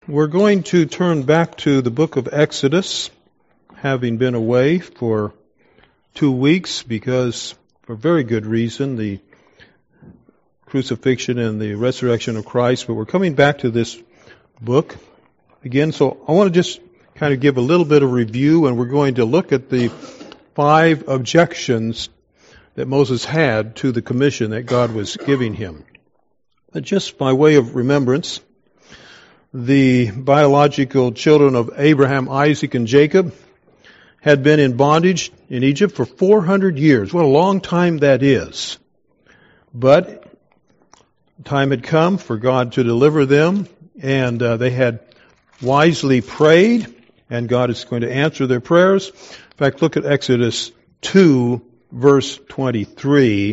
We're going to turn back to the book of Exodus, having been away for 2 weeks because, for very good reason, the crucifixion and the resurrection of Christ. But we're coming back to this book again. So I want to just kind of give a little bit of review, and we're going to look at the 5 objections that Moses had to the commission that God was giving him. But just by way of remembrance, the biological children of Abraham, Isaac, and Jacob had been in bondage in Egypt for 400 years. What a long time that is. But time had come for God to deliver them, and they had wisely prayed, and God is going to answer their prayers. In fact, look at Exodus 2, verse 23.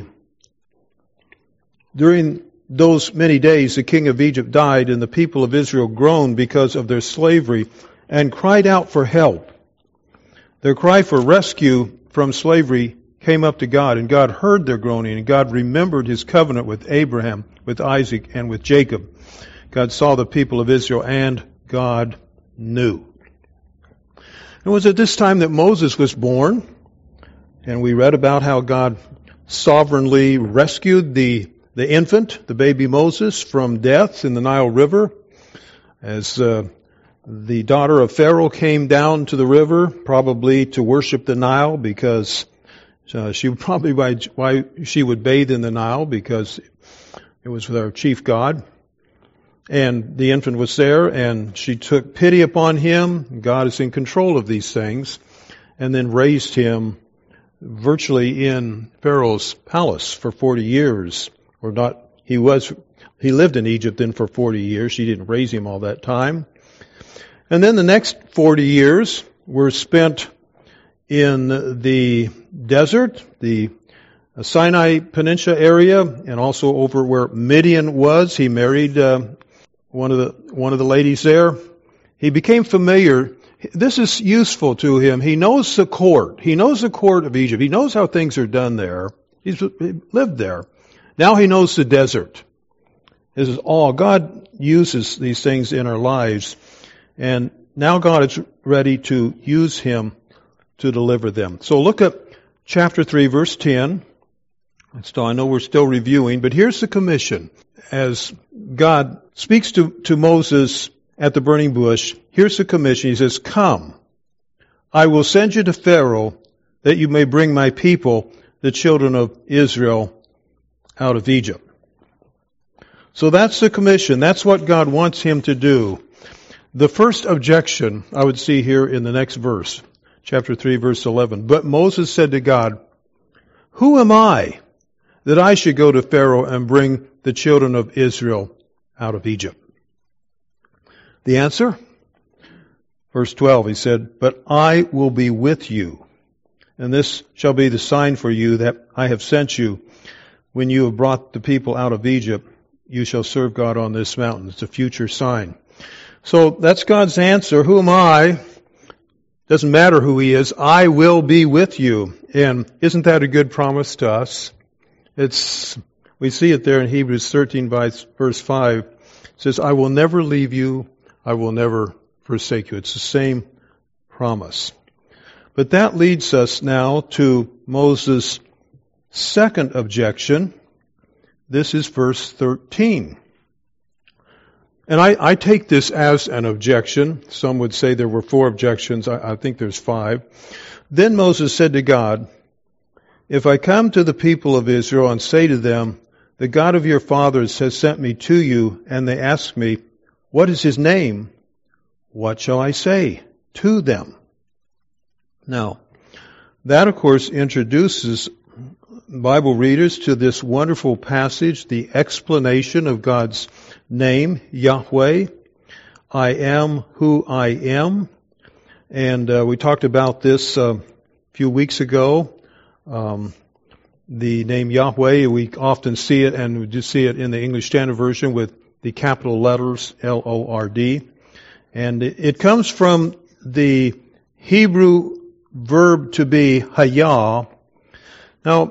During those many days, the king of Egypt died, and the people of Israel groaned because of their slavery and cried out for help. Their cry for rescue from slavery came up to God, and God heard their groaning, and God remembered His covenant with Abraham, with Isaac, and with Jacob. God saw the people of Israel, and God knew. It was at this time that Moses was born, and we read about how God sovereignly rescued the infant, the baby Moses, from death in the Nile River. As the daughter of Pharaoh came down to the river, probably to worship the Nile, because she would probably why she would bathe in the Nile, because it was their chief god. And the infant was there, and she took pity upon him. God is in control of these things, and then raised him virtually in Pharaoh's palace for 40 years. Or not, he lived in Egypt then for 40 years. She didn't raise him all that time. And then the next 40 years were spent in the desert, the Sinai Peninsula area, and also over where Midian was. He married one of the ladies there. He became familiar. This is useful to him. He knows the court. He knows the court of Egypt. He knows how things are done there. He lived there. Now he knows the desert. This is all. God uses these things in our lives, and now God is ready to use him to deliver them. So look at chapter 3, verse 10. So I know we're still reviewing, but here's the commission. As God speaks to Moses at the burning bush, here's the commission. He says, "Come, I will send you to Pharaoh, that you may bring my people, the children of Israel, out of Egypt." So that's the commission. That's what God wants him to do. The first objection I would see here in the next verse, chapter 3, verse 11. "But Moses said to God, 'Who am I that I should go to Pharaoh and bring the children of Israel out of Egypt?'" The answer? Verse 12, he said, "But I will be with you, and this shall be the sign for you that I have sent you. When you have brought the people out of Egypt, you shall serve God on this mountain." It's a future sign. So that's God's answer. Who am I? Doesn't matter who He is. I will be with you. And isn't that a good promise to us? We see it there in Hebrews 13 by verse 5. It says, "I will never leave you. I will never forsake you." It's the same promise. But that leads us now to Moses' second objection. This is verse 13. And I take this as an objection. Some would say there were 4 objections. I think there's 5. "Then Moses said to God, 'If I come to the people of Israel and say to them, the God of your fathers has sent me to you, and they ask me, what is His name? What shall I say to them?'" Now, that of course introduces Bible readers to this wonderful passage, the explanation of God's name, Yahweh. I am who I am. And we talked about this a few weeks ago. The name Yahweh, we often see it, and we do see it in the English Standard Version with the capital letters, L-O-R-D. And it comes from the Hebrew verb to be hayah. Now,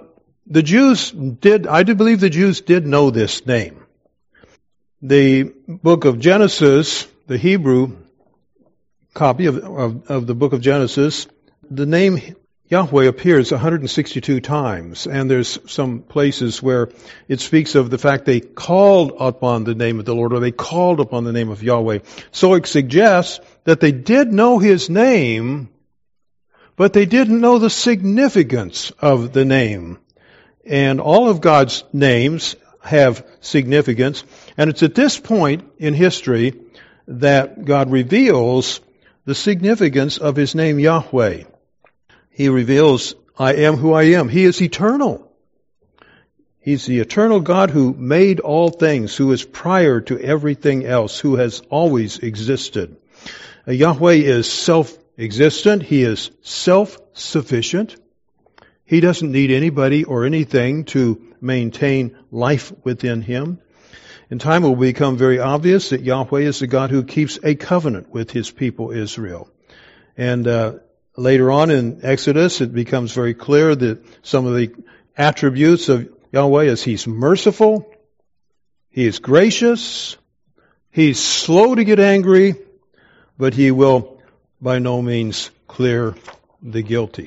I do believe the Jews did know this name. The book of Genesis the Hebrew copy of the book of Genesis, the name Yahweh appears 162 times, and there's some places where it speaks of the fact they called upon the name of the Lord, or they called upon the name of Yahweh. So it suggests that they did know His name, but they didn't know the significance of the name. And all of God's names have significance, and it's at this point in history that God reveals the significance of His name Yahweh. He reveals, I am who I am. He is eternal. He's the eternal God who made all things, who is prior to everything else, who has always existed. Yahweh is self-existent. He is self-sufficient. He doesn't need anybody or anything to maintain life within Him. In time it will become very obvious that Yahweh is the God who keeps a covenant with His people Israel. And later on in Exodus, it becomes very clear that some of the attributes of Yahweh is He's merciful, He is gracious, He's slow to get angry, but He will by no means clear the guilty.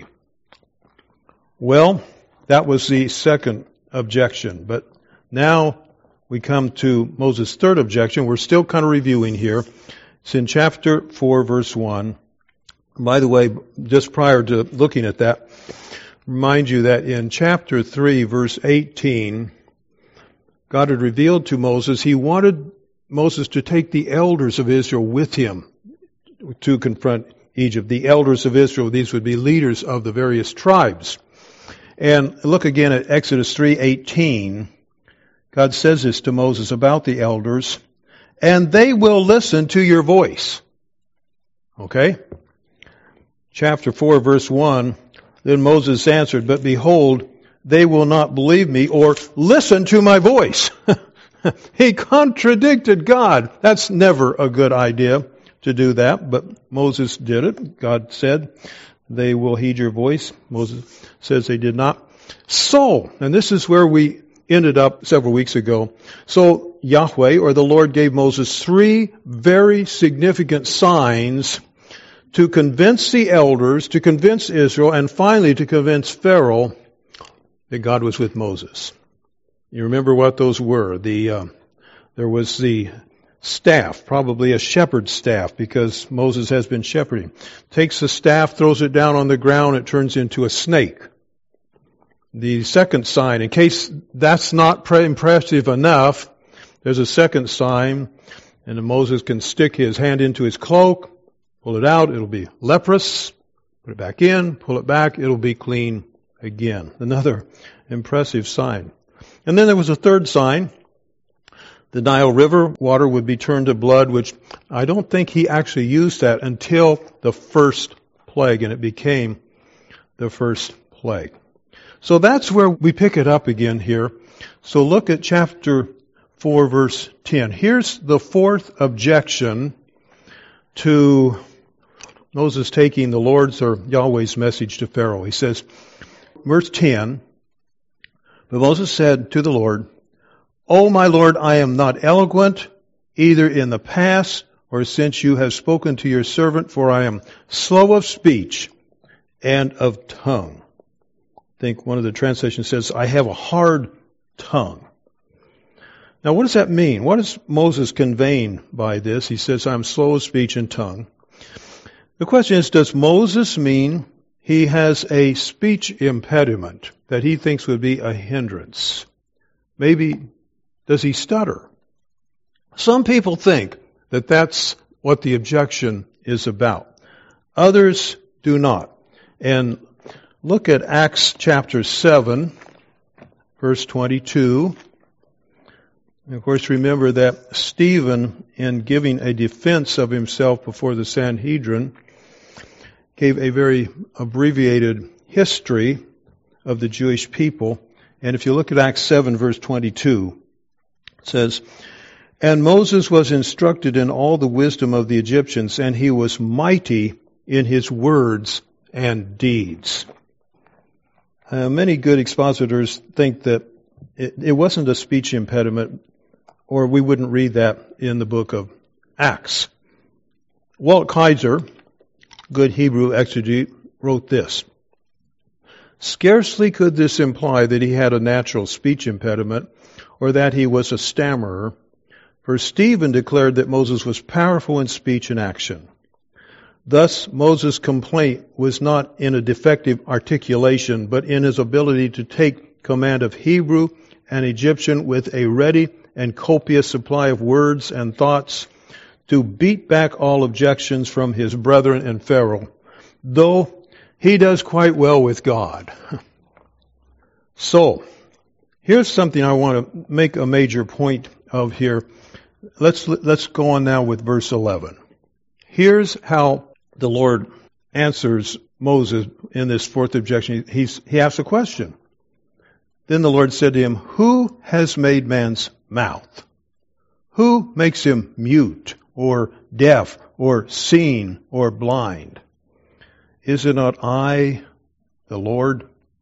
Well, that was the second objection. But now we come to Moses' third objection. We're still kind of reviewing here. It's in chapter 4, verse 1. By the way, just prior to looking at that, remind you that in chapter 3, verse 18, God had revealed to Moses, He wanted Moses to take the elders of Israel with him to confront Egypt. The elders of Israel, these would be leaders of the various tribes. And look again at Exodus 3:18. God says this to Moses about the elders, and they will listen to your voice. Okay? Chapter 4, verse 1, then Moses answered, but behold, they will not believe me or listen to my voice. He contradicted God. That's never a good idea to do that, but Moses did it. God said, they will heed your voice. Moses says they did not. So, and this is where we ended up several weeks ago. So Yahweh, or the Lord, gave Moses 3 very significant signs to convince the elders, to convince Israel, and finally to convince Pharaoh that God was with Moses. You remember what those were. There was the staff, probably a shepherd's staff, because Moses has been shepherding. Takes the staff, throws it down on the ground, it turns into a snake. The second sign, in case that's not impressive enough, there's a second sign, and then Moses can stick his hand into his cloak, pull it out, it'll be leprous, put it back in, pull it back, it'll be clean again. Another impressive sign. And then there was a third sign. The Nile River water would be turned to blood, which I don't think he actually used that until the first plague, and it became the first plague. So that's where we pick it up again here. So look at chapter 4, verse 10. Here's the fourth objection to Moses taking the Lord's or Yahweh's message to Pharaoh. He says, verse 10, but Moses said to the Lord, O my Lord, I am not eloquent, either in the past or since you have spoken to your servant, for I am slow of speech and of tongue. I think one of the translations says, I have a hard tongue. Now what does that mean? What is Moses conveying by this? He says, I'm slow of speech and tongue. The question is, does Moses mean he has a speech impediment that he thinks would be a hindrance? Maybe, does he stutter? Some people think that that's what the objection is about. Others do not. And look at Acts chapter 7, verse 22. And of course, remember that Stephen, in giving a defense of himself before the Sanhedrin, gave a very abbreviated history of the Jewish people. And if you look at Acts 7, verse 22, it says, and Moses was instructed in all the wisdom of the Egyptians, and he was mighty in his words and deeds. Many good expositors think that it wasn't a speech impediment, or we wouldn't read that in the book of Acts. Walt Kaiser, good Hebrew exegete, wrote this: "Scarcely could this imply that he had a natural speech impediment or that he was a stammerer, for Stephen declared that Moses was powerful in speech and action. Thus, Moses' complaint was not in a defective articulation, but in his ability to take command of Hebrew and Egyptian with a ready and copious supply of words and thoughts to beat back all objections from his brethren and Pharaoh, though he does quite well with God." So, here's something I want to make a major point of here. Let's go on now with verse 11. Here's how the Lord answers Moses in this fourth objection. He asks a question. Then the Lord said to him, "Who has made man's mouth? Who makes him mute or deaf or seen or blind? Is it not I, the Lord?"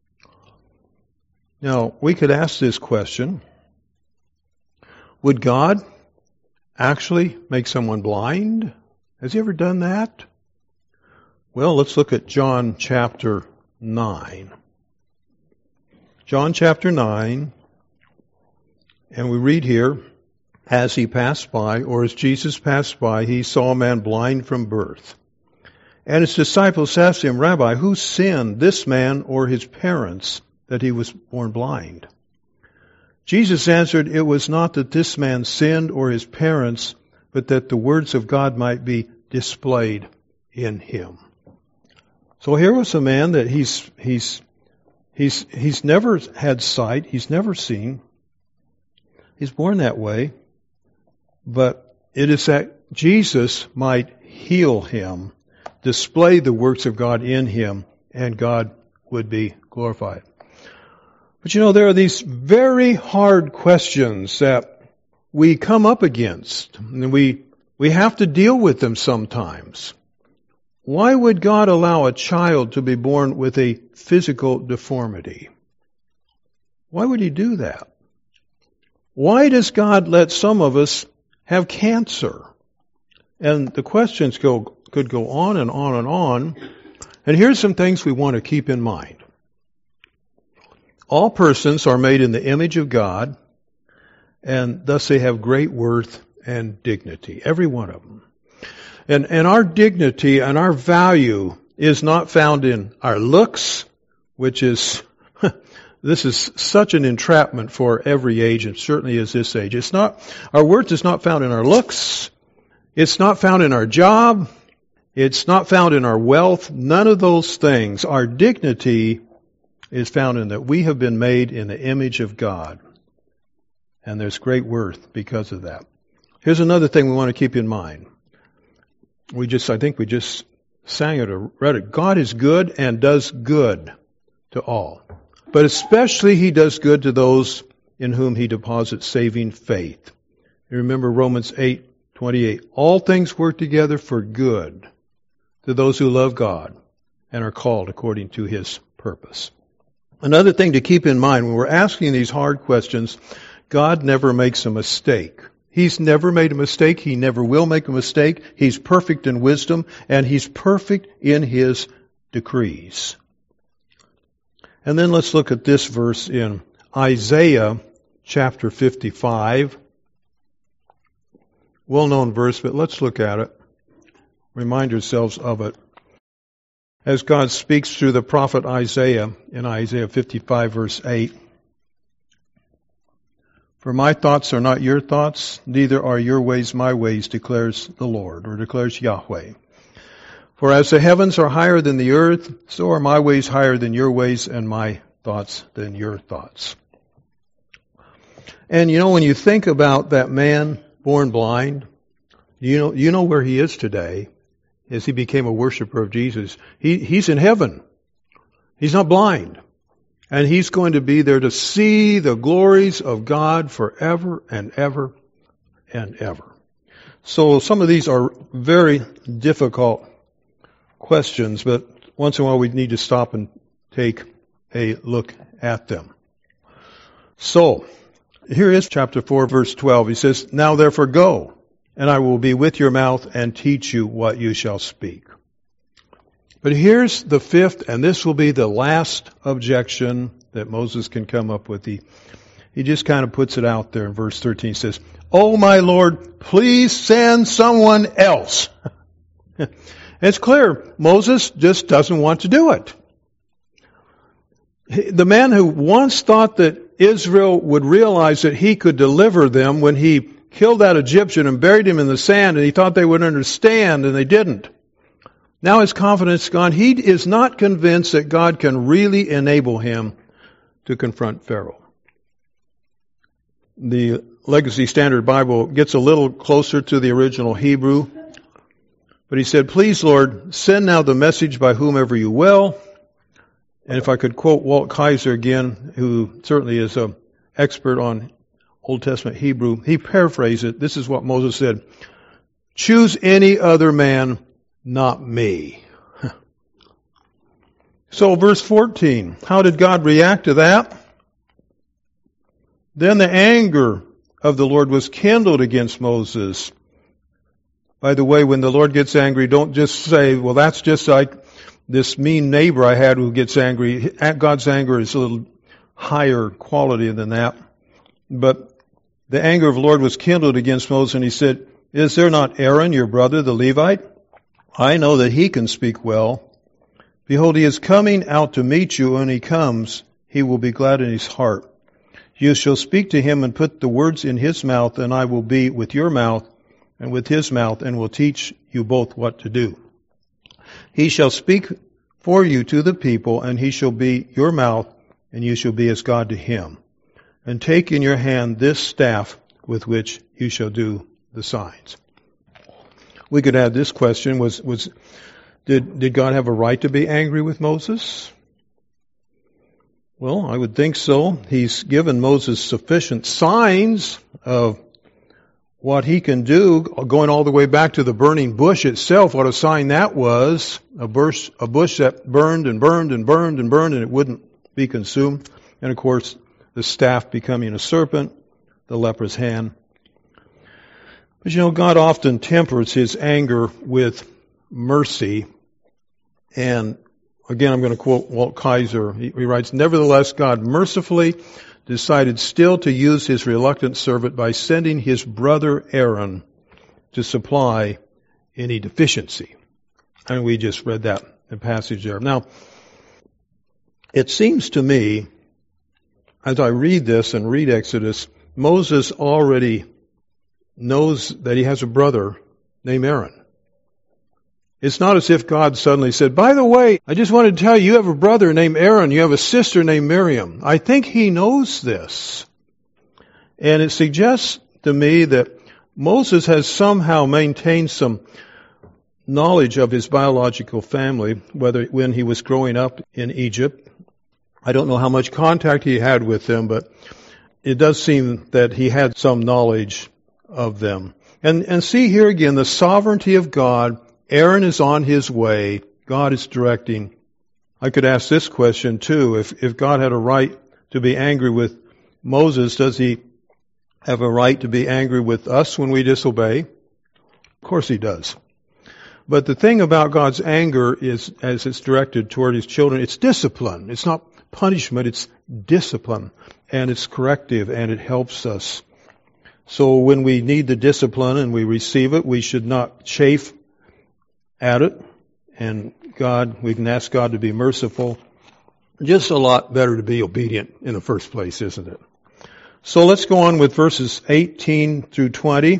Now, we could ask this question: would God actually make someone blind? Has he ever done that? Well, let's look at John chapter 9. John chapter 9, and we read here, "As he passed by," or as Jesus passed by, "he saw a man blind from birth. And his disciples asked him, 'Rabbi, who sinned, this man or his parents, that he was born blind?' Jesus answered, 'It was not that this man sinned or his parents, but that the words of God might be displayed in him.'" So here was a man that he's never had sight, he's never seen. He's born that way, but it is that Jesus might heal him, display the works of God in him, and God would be glorified. But you know, there are these very hard questions that we come up against, and we have to deal with them sometimes. Why would God allow a child to be born with a physical deformity? Why would he do that? Why does God let some of us have cancer? And the questions could go on and on and on. And here's some things we want to keep in mind. All persons are made in the image of God, and thus they have great worth and dignity, every one of them. And our dignity and our value is not found in our looks, which is, this is such an entrapment for every age, and certainly is this age. Our worth is not found in our looks. It's not found in our job. It's not found in our wealth. None of those things. Our dignity is found in that we have been made in the image of God. And there's great worth because of that. Here's another thing we want to keep in mind. I think we just sang it or read it. God is good and does good to all. But especially he does good to those in whom he deposits saving faith. You remember Romans 8:28. All things work together for good to those who love God and are called according to his purpose. Another thing to keep in mind when we're asking these hard questions, God never makes a mistake. He's never made a mistake. He never will make a mistake. He's perfect in wisdom, and he's perfect in his decrees. And then let's look at this verse in Isaiah chapter 55. Well-known verse, but let's look at it. Remind ourselves of it. As God speaks through the prophet Isaiah in Isaiah 55 verse 8. "For my thoughts are not your thoughts, neither are your ways my ways, declares the Lord," or declares Yahweh. "For as the heavens are higher than the earth, so are my ways higher than your ways, and my thoughts than your thoughts." And you know, when you think about that man born blind, you know where he is today, as he became a worshiper of Jesus. He's in heaven. He's not blind. And he's going to be there to see the glories of God forever and ever and ever. So some of these are very difficult questions, but once in a while we need to stop and take a look at them. So, here is chapter 4, verse 12. He says, "Now therefore go, and I will be with your mouth and teach you what you shall speak. But here's the fifth, and this will be the last objection that Moses can come up with. He just kind of puts it out there in verse 13. He says, "Oh, my Lord, please send someone else." It's clear, Moses just doesn't want to do it. The man who once thought that Israel would realize that he could deliver them when he killed that Egyptian and buried him in the sand, and he thought they would understand, and they didn't. Now his confidence is gone. He is not convinced that God can really enable him to confront Pharaoh. The Legacy Standard Bible gets a little closer to the original Hebrew. But he said, "Please, Lord, send now the message by whomever you will." And if I could quote Walt Kaiser again, who certainly is an expert on Old Testament Hebrew, he paraphrased it. This is what Moses said: "Choose any other man, not me." So verse 14, how did God react to that? Then the anger of the Lord was kindled against Moses. By the way, when the Lord gets angry, don't just say, well, that's just like this mean neighbor I had who gets angry. God's anger is a little higher quality than that. But the anger of the Lord was kindled against Moses, and he said, "Is there not Aaron, your brother, the Levite? I know that he can speak well. Behold, he is coming out to meet you. When he comes, he will be glad in his heart. You shall speak to him and put the words in his mouth, and I will be with your mouth and with his mouth, and will teach you both what to do. He shall speak for you to the people, and he shall be your mouth, and you shall be as God to him. And take in your hand this staff with which you shall do the signs." We could add this question, did God have a right to be angry with Moses? Well, I would think so. He's given Moses sufficient signs of what he can do, going all the way back to the burning bush itself, what a sign that was, a bush that burned and burned and burned and burned, and it wouldn't be consumed. And of course, the staff becoming a serpent, the leper's hand. But God often tempers his anger with mercy. And again, I'm going to quote Walt Kaiser. He writes, "Nevertheless, God mercifully decided still to use his reluctant servant by sending his brother Aaron to supply any deficiency." And we just read that in passage there. Now, it seems to me, as I read this and read Exodus, Moses already knows that he has a brother named Aaron. It's not as if God suddenly said, "By the way, I just wanted to tell you, you have a brother named Aaron, you have a sister named Miriam." I think he knows this. And it suggests to me that Moses has somehow maintained some knowledge of his biological family, whether when he was growing up in Egypt. I don't know how much contact he had with them, but it does seem that he had some knowledge of them. And see here again the sovereignty of God. Aaron is on his way. God is directing. I could ask this question too. If God had a right to be angry with Moses, does he have a right to be angry with us when we disobey? Of course he does. But the thing about God's anger is, as it's directed toward his children, it's discipline. It's not punishment, it's discipline. And it's corrective, and it helps us. So when we need the discipline and we receive it, we should not chafe at it. And we can ask God to be merciful. Just a lot better to be obedient in the first place, isn't it? So let's go on with verses 18 through 20.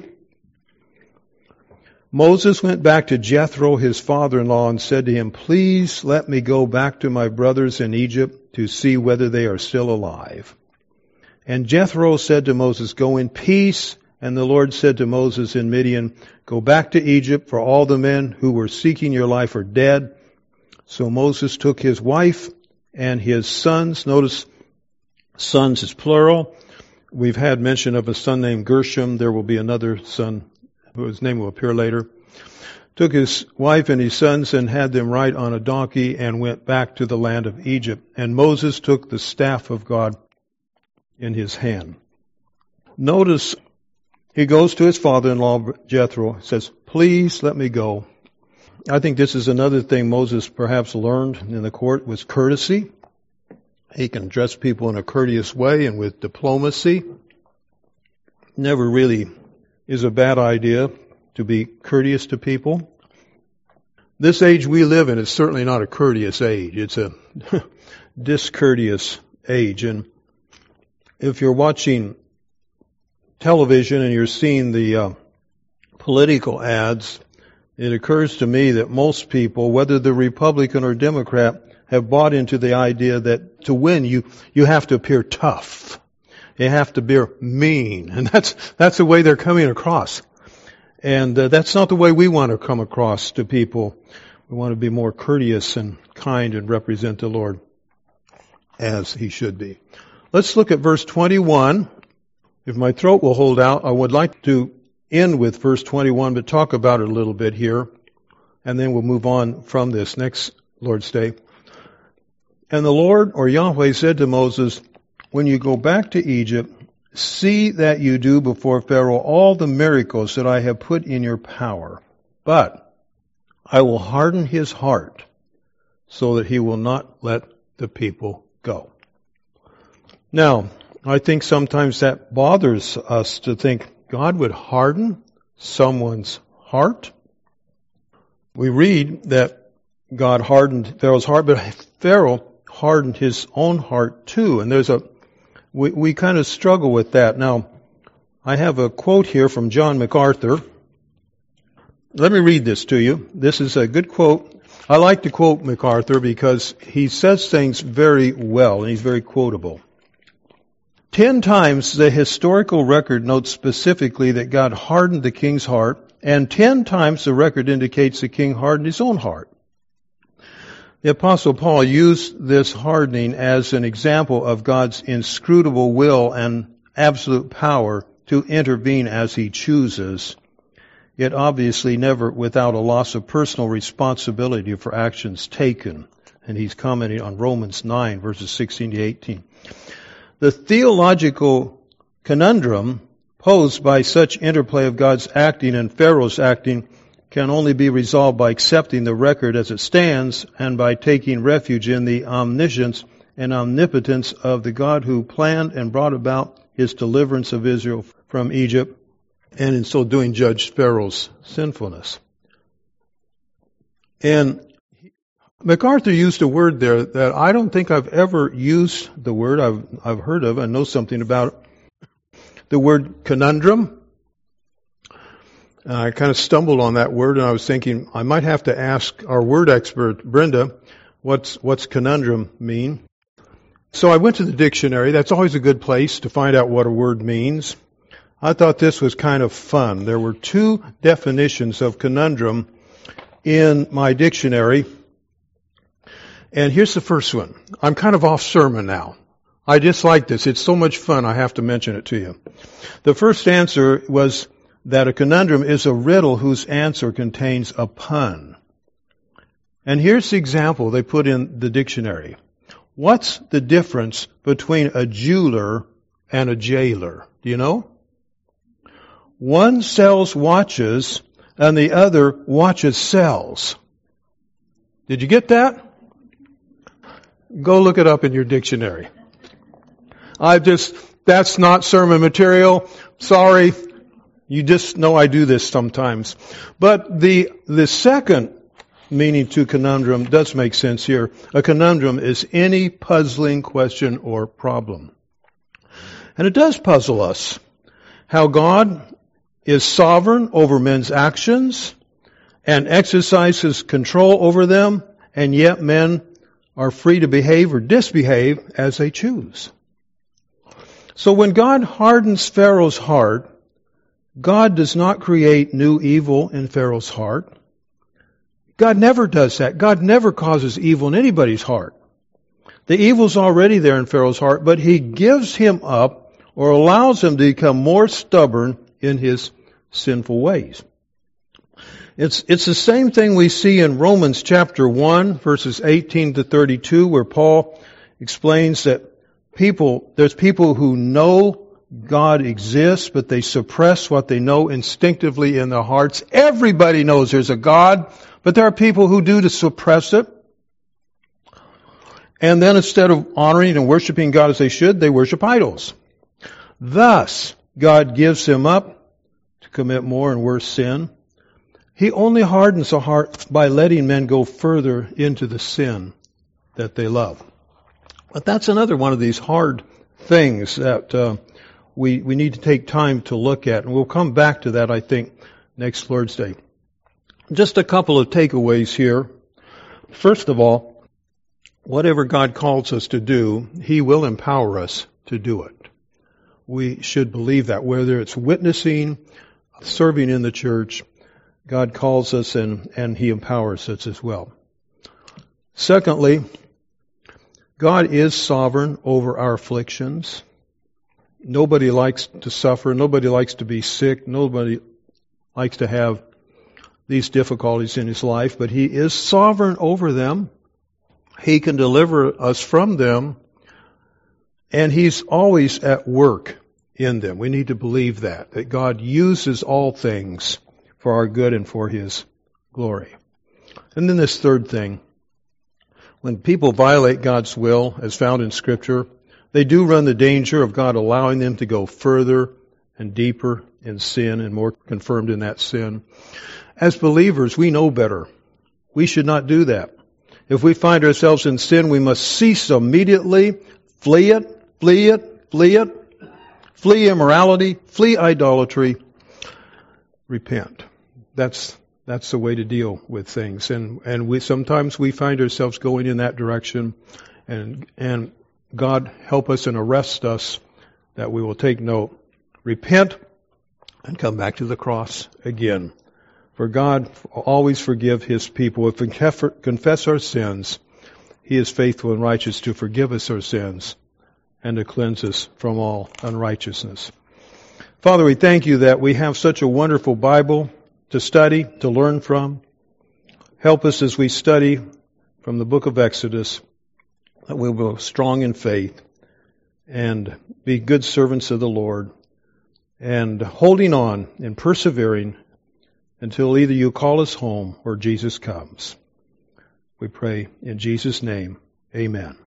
Moses went back to Jethro, his father-in-law, and said to him, "Please let me go back to my brothers in Egypt to see whether they are still alive." And Jethro said to Moses, "Go in peace." And the Lord said to Moses in Midian, "Go back to Egypt, for all the men who were seeking your life are dead." So Moses took his wife and his sons. Notice sons is plural. We've had mention of a son named Gershom. There will be another son whose name will appear later. Took his wife and his sons and had them ride on a donkey and went back to the land of Egypt. And Moses took the staff of God in his hand. Notice he goes to his father-in-law, Jethro, says, please let me go. I think this is another thing Moses perhaps learned in the court was courtesy. He can address people in a courteous way and with diplomacy. Never really is a bad idea to be courteous to people. This age we live in is certainly not a courteous age. It's a discourteous age. And if you're watching television and you're seeing the political ads, it occurs to me that most people, whether they're Republican or Democrat, have bought into the idea that to win you have to appear tough. You have to be mean. And that's the way they're coming across. And that's not the way we want to come across to people. We want to be more courteous and kind and represent the Lord as He should be. Let's look at verse 21. If my throat will hold out, I would like to end with verse 21, but talk about it a little bit here, and then we'll move on from this next Lord's Day. And the Lord, or Yahweh, said to Moses, when you go back to Egypt, see that you do before Pharaoh all the miracles that I have put in your power. But I will harden his heart so that he will not let the people go. Now, I think sometimes that bothers us to think God would harden someone's heart. We read that God hardened Pharaoh's heart, but Pharaoh hardened his own heart too. And we kind of struggle with that. Now, I have a quote here from John MacArthur. Let me read this to you. This is a good quote. I like to quote MacArthur because he says things very well and he's very quotable. 10 times the historical record notes specifically that God hardened the king's heart, and 10 times the record indicates the king hardened his own heart. The Apostle Paul used this hardening as an example of God's inscrutable will and absolute power to intervene as He chooses, yet obviously never without a loss of personal responsibility for actions taken. And he's commenting on Romans 9, verses 16 to 18. The theological conundrum posed by such interplay of God's acting and Pharaoh's acting can only be resolved by accepting the record as it stands and by taking refuge in the omniscience and omnipotence of the God who planned and brought about His deliverance of Israel from Egypt, and in so doing judged Pharaoh's sinfulness. And MacArthur used a word there that I don't think I've ever used the word. I've heard of and know something about it. The word conundrum. I kind of stumbled on that word and I was thinking I might have to ask our word expert, Brenda, what's conundrum mean? So I went to the dictionary. That's always a good place to find out what a word means. I thought this was kind of fun. There were 2 definitions of conundrum in my dictionary. And here's the first one. I'm kind of off sermon now. I just like this. It's so much fun I have to mention it to you. The first answer was that a conundrum is a riddle whose answer contains a pun. And here's the example they put in the dictionary. What's the difference between a jeweler and a jailer? Do you know? One sells watches and the other watches sells. Did you get that? Go look it up in your dictionary. That's not sermon material. Sorry. You just know I do this sometimes. But the second meaning to conundrum does make sense here. A conundrum is any puzzling question or problem. And it does puzzle us how God is sovereign over men's actions and exercises control over them, and yet men are free to behave or disbehave as they choose. So when God hardens Pharaoh's heart, God does not create new evil in Pharaoh's heart. God never does that. God never causes evil in anybody's heart. The evil's already there in Pharaoh's heart, but He gives him up or allows him to become more stubborn in his sinful ways. It's the same thing we see in Romans chapter 1, verses 18 to 32, where Paul explains that there's people who know God exists, but they suppress what they know instinctively in their hearts. Everybody knows there's a God, but there are people who do to suppress it. And then instead of honoring and worshiping God as they should, they worship idols. Thus, God gives them up to commit more and worse sin. He only hardens the heart by letting men go further into the sin that they love. But that's another one of these hard things that we need to take time to look at. And we'll come back to that, I think, next Lord's Day. Just a couple of takeaways here. First of all, whatever God calls us to do, He will empower us to do it. We should believe that, whether it's witnessing, serving in the church, God calls us and He empowers us as well. Secondly, God is sovereign over our afflictions. Nobody likes to suffer. Nobody likes to be sick. Nobody likes to have these difficulties in his life, but He is sovereign over them. He can deliver us from them, and He's always at work in them. We need to believe that God uses all things for our good and for His glory. And then this third thing, when people violate God's will, as found in Scripture, they do run the danger of God allowing them to go further and deeper in sin and more confirmed in that sin. As believers, we know better. We should not do that. If we find ourselves in sin, we must cease immediately, flee it, flee it, flee it, flee immorality, flee idolatry, repent. That's the way to deal with things. And we sometimes we find ourselves going in that direction, and God help us and arrest us that we will take note, repent, and come back to the cross again. For God will always forgive His people. If we confess our sins, He is faithful and righteous to forgive us our sins and to cleanse us from all unrighteousness. Father, we thank You that we have such a wonderful Bible to study, to learn from. Help us as we study from the book of Exodus, that we will be strong in faith and be good servants of the Lord, and holding on and persevering until either You call us home or Jesus comes. We pray in Jesus' name, amen.